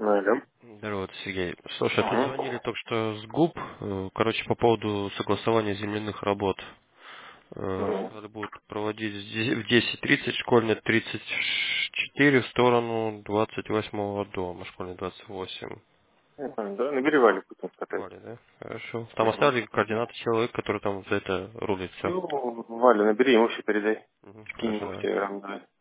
Алло. Здорово, это Сергей. Слушай, тут Ага. звонили только что с ГУП, короче, по поводу согласования земляных работ. Мгм. Сказали, будут проводить в 10:30, школьная 34 в сторону 28-го дома, школьный 28. Я понял, да? Набери Валю, пусть он скатает. Валя, да? Хорошо. Там Угу. оставили координаты человека, который там за это рулит, все. Ну, Валя, набери, ему все передай. Скинь Хорошо, ему в давай. Телеграм, давай.